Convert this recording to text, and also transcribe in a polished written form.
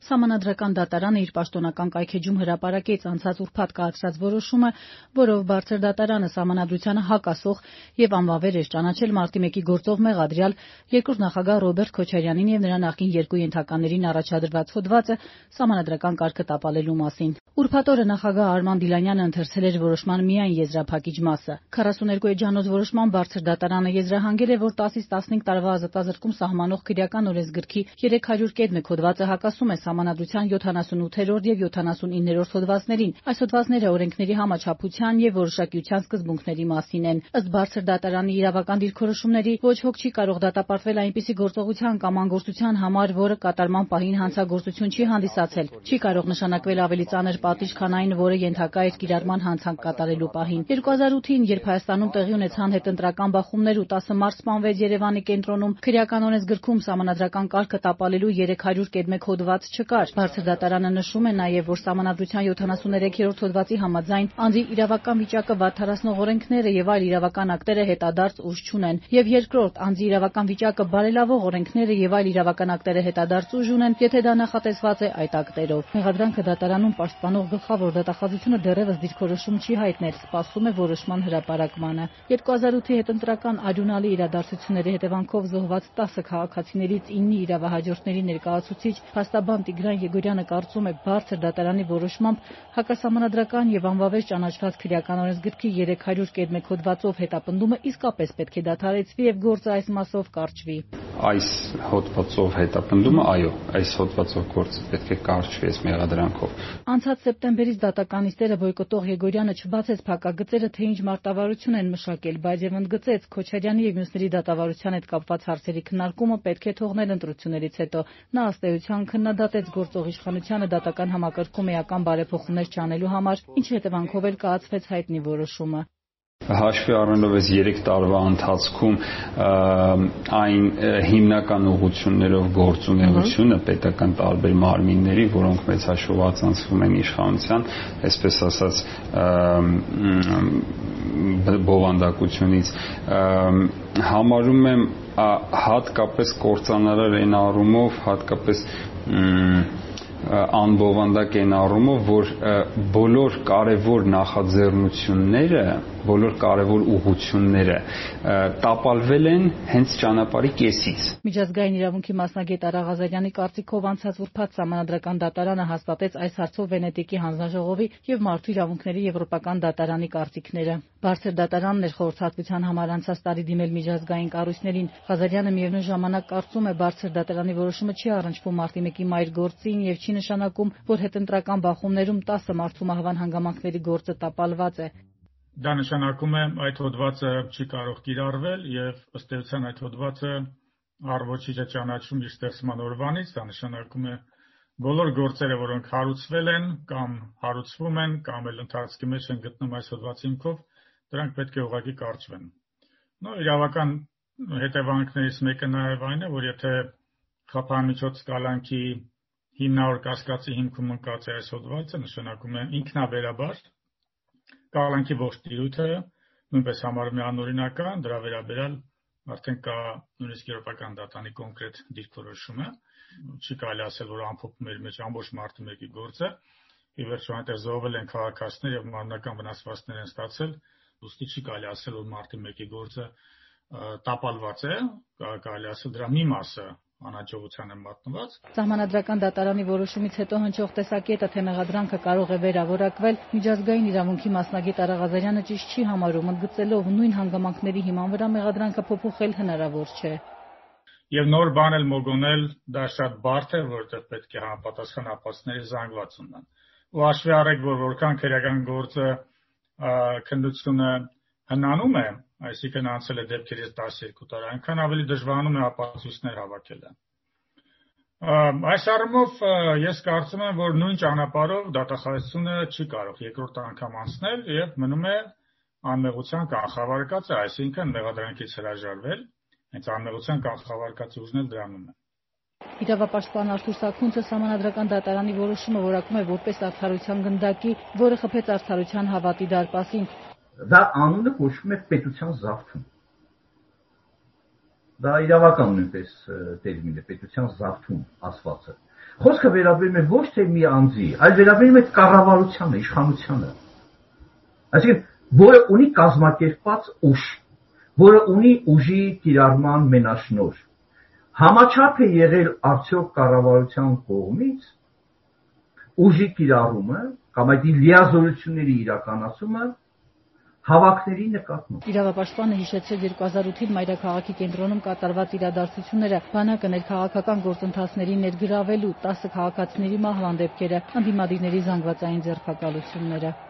Սահմանադրական դատարանը իր պաշտոնական կայքէջում հրապարակեց անցած ուրբաթ կայացրած որոշումը, որով Բարձր դատարանը Սահմանադրությանը հակասող եւ անվավեր էր ճանաչել մարտի 1-ի գործով մեղադրյալ երկրորդ նախագահ Ռոբերտ Քոչարյանին եւ նրա նախկին երկու ենթականերին առաջադրված հոդվածը սահմանադրական կարգը տապալելու մասին։ Ուրբաթ օրը նախագահ Արման Դիլանյանը ընթերցել էր որոշման միայն եզրափակիչ մասը։ 42 էջանոց որոշման Բարձր դատարանը եզրահանգել է, որ 10-ից 15 տարվա ազատազրկում սահմանող քրեական օրենսգրքի 301 հոդվածը հակասում է Սահմանադրության 78-րդ եւ 79-րդ հոդվածներին։ Այս հոդվածները օրենքների համաչափության եւ որոշակիության սկզբունքների մասին են։ Ըստ Բարձր դատարանի իրավական դիրքորոշումների, ոչ ոք չի կարող դատապարտվել այնպիսի գործողության կամ անգործության համար, որը կատարման պահին հանցագործություն չի հանդիսացել։ Չի կարող նշանակվել ավելի ծանր պատիժ, քան այն, որը ենթակա էր կիրառման հանցանք կատարելու պահին։ 2008-ին, երբ Հայաստանում տեղի ունեցան հետընտրական բախումներ ու 10 մարդ սպանվեց Երևանի կենտրոնում, քրեական օրենսգրքում սահմանադրական կարգը տապալելու 301 հոդված չկար։ Բարձր դատարանը նշում է նաև, որ Սահմանադրության 73-րդ հոդվածի համաձայն անձի իրավական վիճակը վատթարացնող օրենքները եւ այլ իրավական ակտերը հետադարձ ուժ չունեն, եւ երկրորդ, անձի իրավական վիճակը բարելավող օրենքները եւ այլ իրավական ակտերը հետադարձ ուժ ունեն, եթե դա նախատեսված է այդ ակտերով։ Մեղադրանքը դատարանում պաշտպանող գլխավոր դատախազությունը դեռևս դիրքորոշում չի հայտնել, սպասում է որոշման հրապարակմանը։ 2008-ի հետընտրական արյունալի իրադարձությունների հետևանքով զոհված 10 քաղաքացիներից 9-ի իրավահաջորդների ներկայացուցիչ փաստաբան Տիգրան Եգորյանը կարծում է, Բարձր դատարանի որոշմամբ հակասահմանադրական եւ անվավեր ճանաչված քրեական օրենսգրքի 301 հոդվածով հետապնդումը իսկապես պետք է դադարեցվի եւ գործը այս մասով կարճվի։ Այս հոդվածով հետապնդումը, այո, այս հոդվածով գործը պետք է կարճվի այս մեղադրանքով։ Անցած սեպտեմբերից դատականիստերը բոյկոտող Եգորյանը չբացեց փակագծերը, թե ինչ մարտավարություն են մշակել, բայց եւ ընդգծեց Քոչարյանի եւ մյուսների դատավարության հետ կապված հարցերի քննարկումը պետք է թողնել ընտրություններից հետո։ Նա ըստ էության քննադատեց գործող իշխանությանը դատական համակարգում էական բարեփոխումներ չանելու համար, ինչի հետևանքով էլ կայացվեց հայտնի որոշումը։ Հաշվի առնելով այս 3 տարվա ընթացքում այն հիմնական ուղղություններով գործունեությունը պետական տարբեր մարմինների, որոնք մեծ հաշվով ածանցվում են իշխանության, այսպես ասած բովանդակությունից, համարում եմ հատկապես կործանարար այն առումով, հատկապես անբովանդակ այն առումով, որ բոլոր կարևոր նախաձեռնությունները, բոլոր կարևոր ուղղությունները տապալվել են հենց ճանապարհի կեսից։ Միջազգային իրավունքի մասնագետ Արա Ղազարյանի կարծիքով անցած ուրբաթ Սահմանադրական դատարանը հաստատեց այս հարցով Վենետիկի հանձնաժողովի եւ Մարդու իրավունքների եվրոպական դատարանի կարծիքները։ Բարձր դատարանն էր խորհրդատվության համար անցած տարի դիմել միջազգային կառույցներին։ Ղազարյանը միևնույն ժամանակ կարծում է, Բարձր դատարանի որոշումը չի առնչվում մարտի 1-ի մայր գործին եւ չի նշանակում, որ հետընտրական բախումներում 10 մարդու մահվան հանգամանքների գործը տապալված է։ Դա նշանակում է այդ հոդվածը չի կարող կիրառվել եւ ըստ էության այդ հոդվածը առողջիչ է ճանաչում իր ստեղծման օրվանից, դա նշանակում է բոլոր գործերը, որոնք հարուցվել են կամ հարուցվում են կամ էլ ընթացքի մեջ են գտնում այս հոդվածի հիմքով, դրանք պետք է ուղղակի կարճվեն։ Իրավական հետևանքներից մեկը նաեւ այն է, որ եթե խափանմիջոց կալանքի հիմնավոր կասկածի հիմքում ընկած է այս հոդվածը, նշանակում է ինքնաբերաբար կալանքի ողջ տիրույթը նույնպես համարվում է անօրինական, դրա վերաբերյալ արդեն կա նույնիսկ եվրոպական դատարանի կոնկրետ դիրքորոշումը, չի կարելի ասել, որ ամփոփում էր մեջ ամբողջ մարտի 1-ի գործը, ի վերջո այնտեղ զոհվել են քաղաքացիներ եւ մարմնական վնասվածքներ են ստացել, ուստի չի կարելի ասել, որ մարտի 1-ի գործը տապալված է, կարելի ասել դրա մի մասը անհաջողության է մատնված։ Սահմանադրական դատարանի որոշումից հետո հնչող տեսակետը, թե մեղադրանքը կարող է վերավորակվել, միջազգային իրավունքի մասնագետ Արա Ղազարյանը ճիշտ չի համարում, ընդգծելով նույն հանգամանքների հիման վրա մեղադրանքը փոփոխել հնարավոր չէ։ Եվ նոր բան էլ մոգոնել դա շատ բարդ է, որովհետև պետք է համապատասխան ապացույցների զանգված ունենան։ Ու հաշվի առեք, որ որքան քրեական գործը քննությունը հնանում է, այսինքն անցել է դեպքերից 12 տարի, այնքան ավելի դժվարանում է ապացույցներ հավաքելը։ Այս առումով ես կարծում եմ, որ նույն ճանապարհով դատախազությունը չի կարող երկրորդ անգամ անցնել եւ մնում է անմեղության կանխավարկածը, այսինքն մեղադրանքից հրաժարվել, հենց անմեղության կանխավարկածի ուժն էլ դրանում է։ Իրավապաշտպան Արթուր Սաքունցը Սահմանադրական դատարանի որոշումը որակում է որպես արդարության գնդակի, որը խփեց արդարության հավատի դարպասին։ Դա անունը կոչվում է պետության զավթում։ Դա իրավական նույնպես տերմին է, պետության զավթում ասվածը։ Խոսքը վերաբերում է ոչ թե մի անձի, այլ վերաբերում է կառավարությանը, իշխանությանը։ Այսինքն, որը ունի կազմակերպված ուժ, որը ունի ուժի կիրառման մենաշնորհ։ Համաչափ է եղել արդյոք կառավարության կողմից ուժի կիրառումը կամ այդ լիազորությունների իրականացումը հավաքների նկատմամբ։ Իրավապաշտպանը հիշեցրեց 2008-ին մայրաքաղաքի կենտրոնում կատարված իրադարձությունները, բանակը ներքաղաքական գործընթացների ներգրավելու 10 քաղաքացիների մահվան դեպքերը, ընդդիմադիրների զանգվածային ձերբակալությունները։